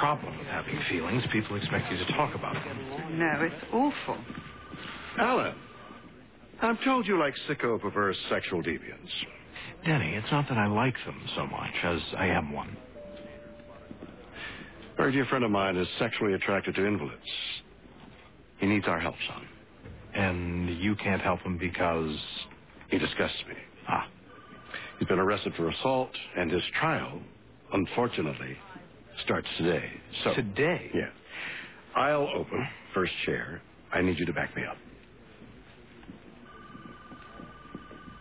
problem with having feelings. People expect you to talk about them. No, it's awful. Alan, I'm told you like sicko perverse sexual deviants. Denny, it's not that I like them so much as I am one. A very dear friend of mine is sexually attracted to invalids. He needs our help, son. And you can't help him because... He disgusts me. Ah. He's been arrested for assault, and his trial, unfortunately, starts today. So Today? Yeah. I'll open first chair. I need you to back me up.